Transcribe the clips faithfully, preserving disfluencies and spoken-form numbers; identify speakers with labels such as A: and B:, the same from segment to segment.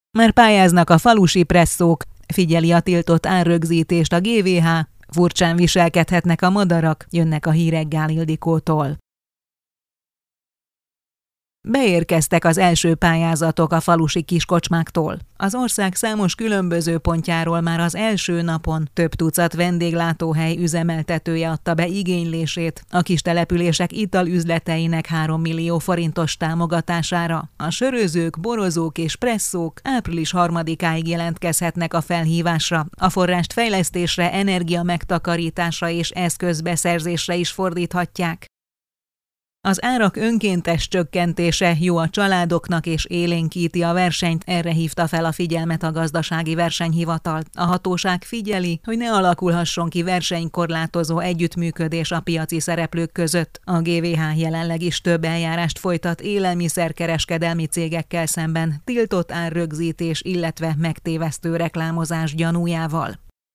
A: Már pályáznak a falusi presszók, figyeli a tiltott árrögzítést a gé vé há, furcsán viselkedhetnek a madarak, jönnek a hírek Gál Ildikótól. Beérkeztek az első pályázatok a falusi kiskocsmáktól. Az ország számos különböző pontjáról már az első napon több tucat vendéglátóhely üzemeltetője adta be igénylését a kis települések italüzleteinek három millió forintos támogatására. A sörözők, borozók és presszók április harmadikáig jelentkezhetnek a felhívásra. A forrást fejlesztésre, energia megtakarításra és eszközbeszerzésre is fordíthatják. Az árak önkéntes csökkentése jó a családoknak és élénkíti a versenyt, erre hívta fel a figyelmet a gazdasági versenyhivatal. A hatóság figyeli, hogy ne alakulhasson ki versenykorlátozó együttműködés a piaci szereplők között. A gé vé há jelenleg is több eljárást folytat élelmiszerkereskedelmi cégekkel szemben, tiltott árrögzítés, illetve megtévesztő reklámozás gyanújával.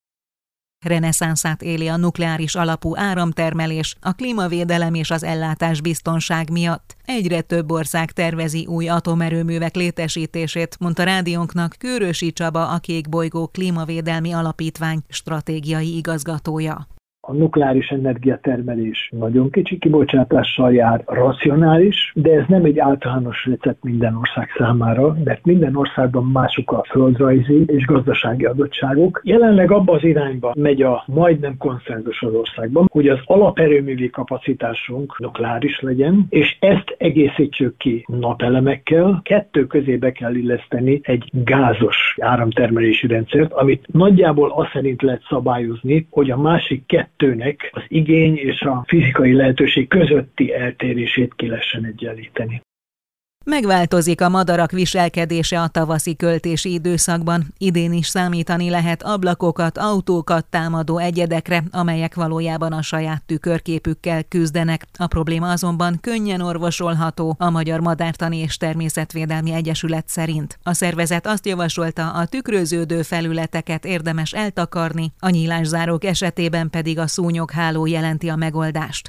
A: Reneszánszát éli a nukleáris alapú áramtermelés, a klímavédelem és az ellátásbiztonság miatt. Egyre több ország tervezi új atomerőművek létesítését, mondta rádiónknak Kőrösi Csaba, a Kék Bolygó Klímavédelmi Alapítvány stratégiai igazgatója.
B: A nukleáris energiatermelés nagyon kicsi kibocsátással jár, racionális, de ez nem egy általános recept minden ország számára, mert minden országban mások a földrajzi és gazdasági adottságok. Jelenleg abba az irányba megy a majdnem konszenzus az országban, hogy az alaperőművi kapacitásunk nukleáris legyen, és ezt egészítsük ki napelemekkel. Kettő közébe kell illeszteni egy gázos áramtermelési rendszert, amit nagyjából azt szerint lehet szabályozni, hogy a másik kettő tőnek az igény és a fizikai lehetőség közötti eltérését ki lehessen egyenlíteni.
A: Megváltozik a madarak viselkedése a tavaszi költési időszakban. Idén is számítani lehet ablakokat, autókat támadó egyedekre, amelyek valójában a saját tükörképükkel küzdenek. A probléma azonban könnyen orvosolható a Magyar Madártani és Természetvédelmi Egyesület szerint. A szervezet azt javasolta, a tükröződő felületeket érdemes eltakarni, a nyílászárók esetében pedig a szúnyogháló jelenti a megoldást.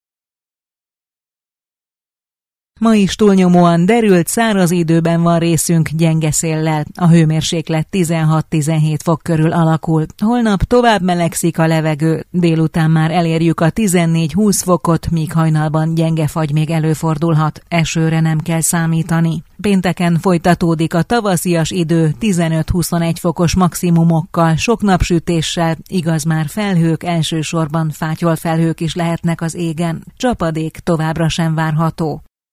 A: Ma is túlnyomóan derült, száraz időben van részünk, gyenge széllel. A hőmérséklet tizenhat-tizenhét fok körül alakul. Holnap tovább melegszik a levegő, délután már elérjük a tizennégy-húsz fokot, míg hajnalban gyenge fagy még előfordulhat, esőre nem kell számítani. Pénteken folytatódik a tavaszias idő tizenöt-huszonegy fokos maximumokkal, sok napsütéssel, igaz már felhők, elsősorban fátyolfelhők is lehetnek az égen. Csapadék továbbra sem várható.